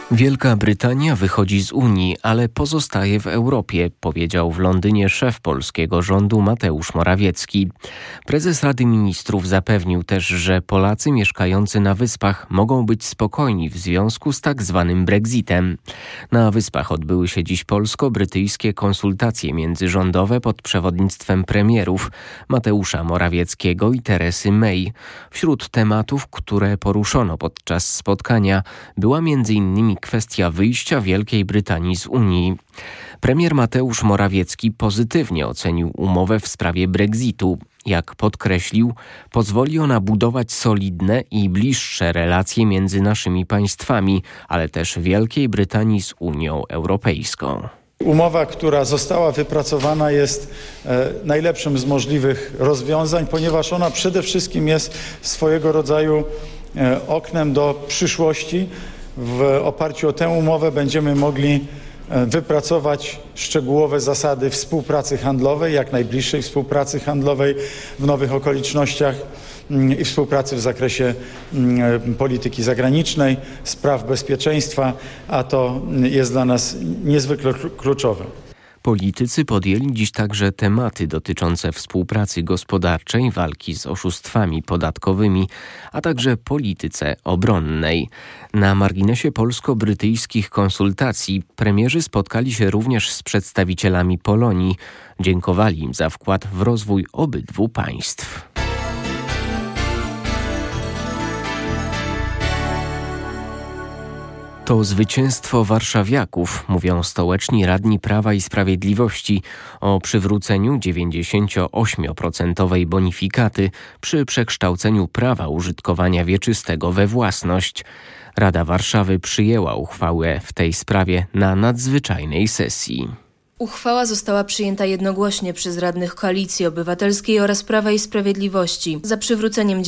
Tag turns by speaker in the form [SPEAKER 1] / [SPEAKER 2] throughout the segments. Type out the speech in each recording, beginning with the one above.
[SPEAKER 1] Wielka Brytania wychodzi z Unii, ale pozostaje w Europie, powiedział w Londynie szef polskiego rządu Mateusz Morawiecki. Prezes Rady Ministrów zapewnił też, że Polacy mieszkający na Wyspach mogą być spokojni w związku z tak zwanym Brexitem. Na Wyspach odbyły się dziś polsko-brytyjskie konsultacje międzyrządowe pod przewodnictwem premierów Mateusza Morawieckiego i Teresy May. Wśród tematów, które poruszono podczas spotkania, była m.in. kwestia wyjścia Wielkiej Brytanii z Unii. Premier Mateusz Morawiecki pozytywnie ocenił umowę w sprawie Brexitu. Jak podkreślił, pozwoli ona budować solidne i bliższe relacje między naszymi państwami, ale też Wielkiej Brytanii z Unią Europejską.
[SPEAKER 2] Umowa, która została wypracowana, jest najlepszym z możliwych rozwiązań, ponieważ ona przede wszystkim jest swojego rodzaju oknem do przyszłości. W oparciu o tę umowę będziemy mogli wypracować szczegółowe zasady współpracy handlowej, jak najbliższej współpracy handlowej w nowych okolicznościach i współpracy w zakresie polityki zagranicznej, spraw bezpieczeństwa, a to jest dla nas niezwykle kluczowe.
[SPEAKER 1] Politycy podjęli dziś także tematy dotyczące współpracy gospodarczej, walki z oszustwami podatkowymi, a także polityce obronnej. Na marginesie polsko-brytyjskich konsultacji premierzy spotkali się również z przedstawicielami Polonii. Dziękowali im za wkład w rozwój obydwu państw. To zwycięstwo warszawiaków, mówią stołeczni radni Prawa i Sprawiedliwości o przywróceniu 98% bonifikaty przy przekształceniu prawa użytkowania wieczystego we własność. Rada Warszawy przyjęła uchwałę w tej sprawie na nadzwyczajnej sesji.
[SPEAKER 3] Uchwała została przyjęta jednogłośnie przez radnych Koalicji Obywatelskiej oraz Prawa i Sprawiedliwości. Za przywróceniem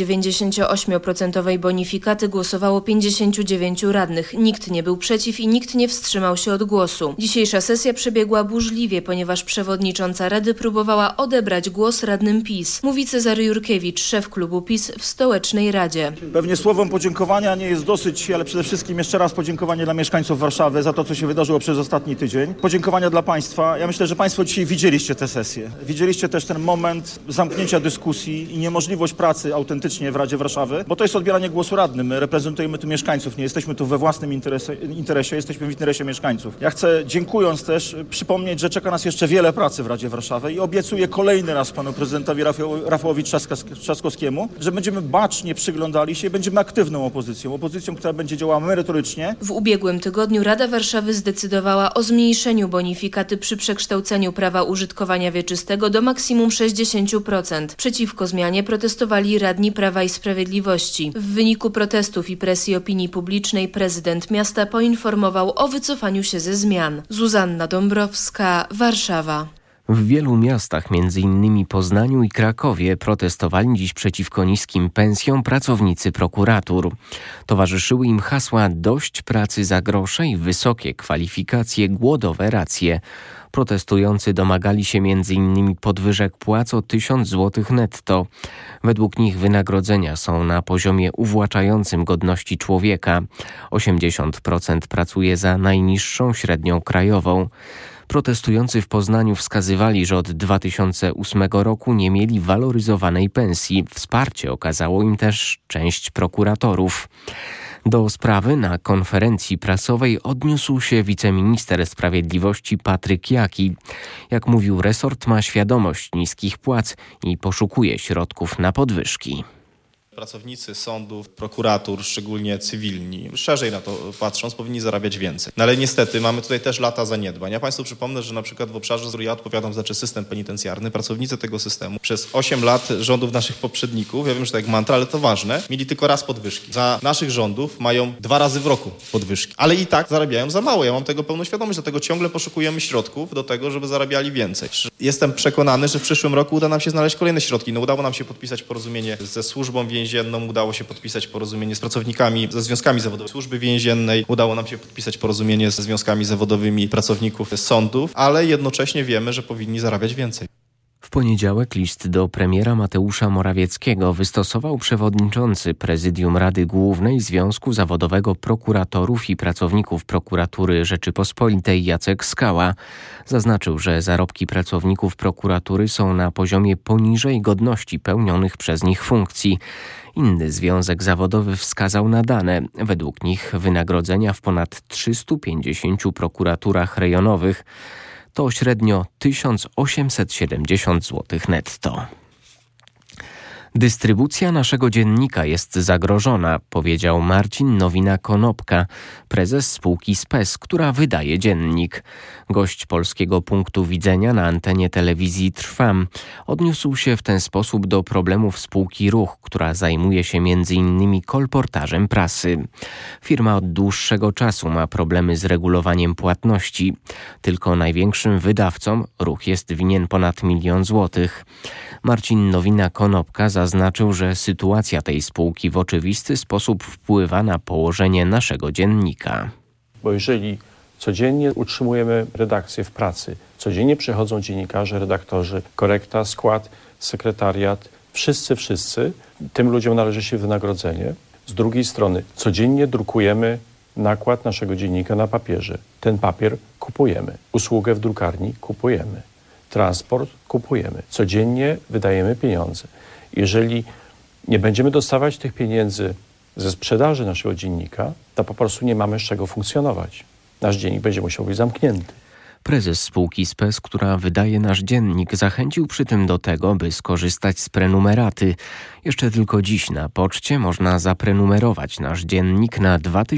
[SPEAKER 3] 98% bonifikaty głosowało 59 radnych. Nikt nie był przeciw i nikt nie wstrzymał się od głosu. Dzisiejsza sesja przebiegła burzliwie, ponieważ przewodnicząca Rady próbowała odebrać głos radnym PiS. Mówi Cezary Jurkiewicz, szef klubu PiS w Stołecznej Radzie.
[SPEAKER 4] Pewnie słowom podziękowania nie jest dosyć, ale przede wszystkim jeszcze raz podziękowanie dla mieszkańców Warszawy za to, co się wydarzyło przez ostatni tydzień. Podziękowania dla państwa. Ja myślę, że państwo dzisiaj widzieliście tę sesję. Widzieliście też ten moment zamknięcia dyskusji i niemożliwość pracy autentycznie w Radzie Warszawy, bo to jest odbieranie głosu radnym. My reprezentujemy tu mieszkańców, nie jesteśmy tu we własnym interesie, jesteśmy w interesie mieszkańców. Ja chcę, dziękując też, przypomnieć, że czeka nas jeszcze wiele pracy w Radzie Warszawy i obiecuję kolejny raz panu prezydentowi Rafałowi Trzaskowskiemu, że będziemy bacznie przyglądali się i będziemy aktywną opozycją, która będzie działała merytorycznie.
[SPEAKER 3] W ubiegłym tygodniu Rada Warszawy zdecydowała o zmniejszeniu bonifikaty przy przekształceniu prawa użytkowania wieczystego do maksimum 60%. Przeciwko zmianie protestowali radni Prawa i Sprawiedliwości. W wyniku protestów i presji opinii publicznej prezydent miasta poinformował o wycofaniu się ze zmian. Zuzanna Dąbrowska, Warszawa.
[SPEAKER 1] W wielu miastach, m.in. Poznaniu i Krakowie, protestowali dziś przeciwko niskim pensjom pracownicy prokuratur. Towarzyszyły im hasła „dość pracy za grosze” i „wysokie kwalifikacje, głodowe racje”. Protestujący domagali się m.in. podwyżek płac o 1000 zł netto. Według nich wynagrodzenia są na poziomie uwłaczającym godności człowieka. 80% pracuje za najniższą średnią krajową. Protestujący w Poznaniu wskazywali, że od 2008 roku nie mieli waloryzowanej pensji. Wsparcie okazało im też część prokuratorów. Do sprawy na konferencji prasowej odniósł się wiceminister sprawiedliwości Patryk Jaki. Jak mówił, resort ma świadomość niskich płac i poszukuje środków na podwyżki.
[SPEAKER 5] Pracownicy sądów, prokuratur, szczególnie cywilni, szerzej na to patrząc, powinni zarabiać więcej. No ale niestety mamy tutaj też lata zaniedbań. Ja państwu przypomnę, że na przykład w obszarze, z którym ja odpowiadam, znaczy system penitencjarny, pracownicy tego systemu przez 8 lat rządów naszych poprzedników, ja wiem, że to jak mantra, ale to ważne, mieli tylko raz podwyżki. Za naszych rządów mają 2 razy w roku podwyżki, ale i tak zarabiają za mało. Ja mam tego pełną świadomość, dlatego ciągle poszukujemy środków do tego, żeby zarabiali więcej. Jestem przekonany, że w przyszłym roku uda nam się znaleźć kolejne środki. No udało nam się podpisać porozumienie ze służbą więzienną, udało się podpisać porozumienie z pracownikami, ze związkami zawodowymi Służby Więziennej, udało nam się podpisać porozumienie ze związkami zawodowymi pracowników sądów, ale jednocześnie wiemy, że powinni zarabiać więcej.
[SPEAKER 1] W poniedziałek list do premiera Mateusza Morawieckiego wystosował przewodniczący Prezydium Rady Głównej Związku Zawodowego Prokuratorów i Pracowników Prokuratury Rzeczypospolitej Jacek Skała. Zaznaczył, że zarobki pracowników prokuratury są na poziomie poniżej godności pełnionych przez nich funkcji. Inny związek zawodowy wskazał na dane. Według nich wynagrodzenia w ponad 350 prokuraturach rejonowych to średnio 1870 zł netto. Dystrybucja naszego dziennika jest zagrożona, powiedział Marcin Nowina-Konopka, prezes spółki Spes, która wydaje dziennik. Gość Polskiego Punktu Widzenia na antenie telewizji Trwam odniósł się w ten sposób do problemów spółki Ruch, która zajmuje się m.in. kolportażem prasy. Firma od dłuższego czasu ma problemy z regulowaniem płatności. Tylko największym wydawcom Ruch jest winien ponad 1 000 000 złotych. Marcin Nowina-Konopka zaznaczył, że sytuacja tej spółki w oczywisty sposób wpływa na położenie naszego dziennika.
[SPEAKER 6] Bo jeżeli codziennie utrzymujemy redakcję w pracy, codziennie przychodzą dziennikarze, redaktorzy, korekta, skład, sekretariat, wszyscy, tym ludziom należy się wynagrodzenie. Z drugiej strony codziennie drukujemy nakład naszego dziennika na papierze. Ten papier kupujemy, usługę w drukarni kupujemy, transport kupujemy, codziennie wydajemy pieniądze. Jeżeli nie będziemy dostawać tych pieniędzy ze sprzedaży naszego dziennika, to po prostu nie mamy z czego funkcjonować. Nasz dziennik będzie musiał być zamknięty.
[SPEAKER 1] Prezes spółki Spes, która wydaje nasz dziennik, zachęcił przy tym do tego, by skorzystać z prenumeraty. Jeszcze tylko dziś na poczcie można zaprenumerować nasz dziennik na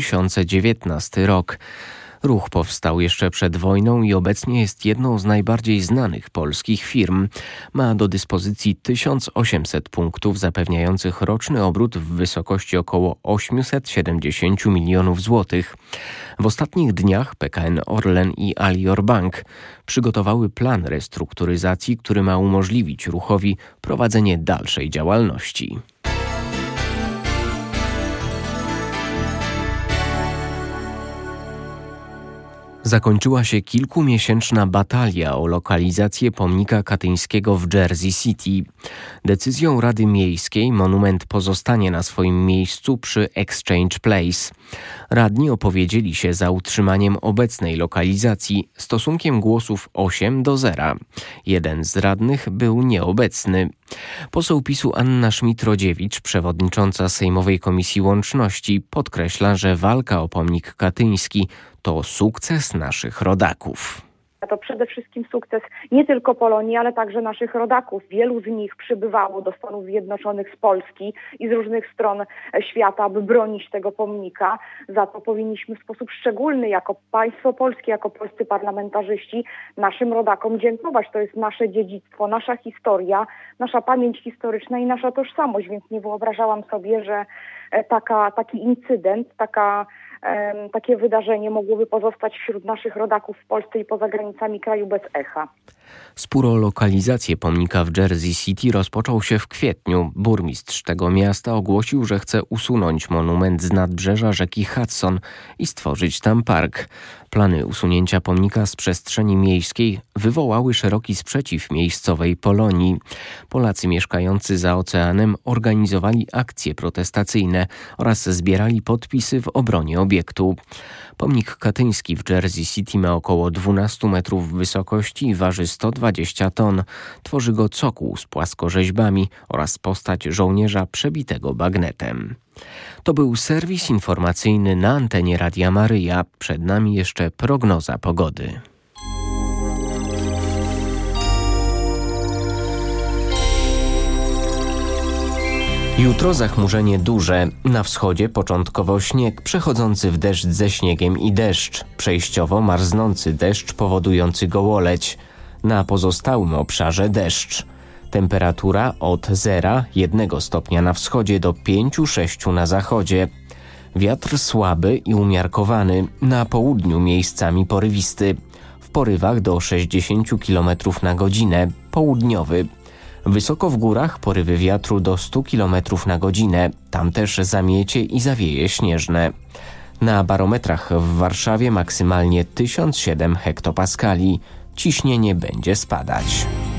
[SPEAKER 1] 2019 rok. Ruch powstał jeszcze przed wojną i obecnie jest jedną z najbardziej znanych polskich firm. Ma do dyspozycji 1800 punktów zapewniających roczny obrót w wysokości około 870 milionów złotych. W ostatnich dniach PKN Orlen i Alior Bank przygotowały plan restrukturyzacji, który ma umożliwić Ruchowi prowadzenie dalszej działalności. Zakończyła się kilkumiesięczna batalia o lokalizację pomnika katyńskiego w Jersey City. Decyzją Rady Miejskiej monument pozostanie na swoim miejscu przy Exchange Place. Radni opowiedzieli się za utrzymaniem obecnej lokalizacji stosunkiem głosów 8-0. Jeden z radnych był nieobecny. Poseł PiS-u Anna Schmidt-Rodziewicz, przewodnicząca Sejmowej Komisji Łączności, podkreśla, że walka o pomnik katyński to sukces naszych rodaków.
[SPEAKER 7] To przede wszystkim sukces nie tylko Polonii, ale także naszych rodaków. Wielu z nich przybywało do Stanów Zjednoczonych z Polski i z różnych stron świata, aby bronić tego pomnika. Za to powinniśmy w sposób szczególny jako państwo polskie, jako polscy parlamentarzyści naszym rodakom dziękować. To jest nasze dziedzictwo, nasza historia, nasza pamięć historyczna i nasza tożsamość, więc nie wyobrażałam sobie, że taki incydent, takie wydarzenie mogłoby pozostać wśród naszych rodaków w Polsce i poza granicami kraju bez echa.
[SPEAKER 1] Spór o lokalizację pomnika w Jersey City rozpoczął się w kwietniu. Burmistrz tego miasta ogłosił, że chce usunąć monument z nadbrzeża rzeki Hudson i stworzyć tam park. Plany usunięcia pomnika z przestrzeni miejskiej wywołały szeroki sprzeciw miejscowej Polonii. Polacy mieszkający za oceanem organizowali akcje protestacyjne oraz zbierali podpisy w obronie obiektu. Pomnik katyński w Jersey City ma około 12 metrów wysokości i waży 120 ton. Tworzy go cokół z płaskorzeźbami oraz postać żołnierza przebitego bagnetem. To był serwis informacyjny na antenie Radia Maryja. Przed nami jeszcze prognoza pogody. Jutro zachmurzenie duże. Na wschodzie początkowo śnieg przechodzący w deszcz ze śniegiem i deszcz. Przejściowo marznący deszcz powodujący gołoleć. Na pozostałym obszarze deszcz. Temperatura od 0,1 stopnia na wschodzie do 5-6 na zachodzie. Wiatr słaby i umiarkowany, na południu miejscami porywisty. W porywach do 60 km na godzinę, południowy. Wysoko w górach porywy wiatru do 100 km na godzinę, tam też zamiecie i zawieje śnieżne. Na barometrach w Warszawie maksymalnie 1007 hektopaskali. Ciśnienie będzie spadać.